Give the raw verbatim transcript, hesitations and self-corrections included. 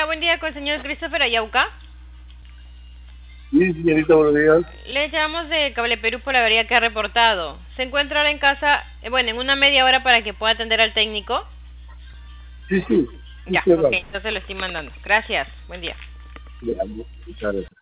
Hola, buen día con el señor Christopher Ayauca. Sí, señorita, buenos días. Le llamamos de Cable Perú por la avería que ha reportado. ¿Se encuentra ahora en casa, eh, bueno, en una media hora para que pueda atender al técnico? Sí, sí, sí, Ya, sí, ok, vamos. entonces lo estoy mandando. Gracias, buen día. Ya, muchas gracias.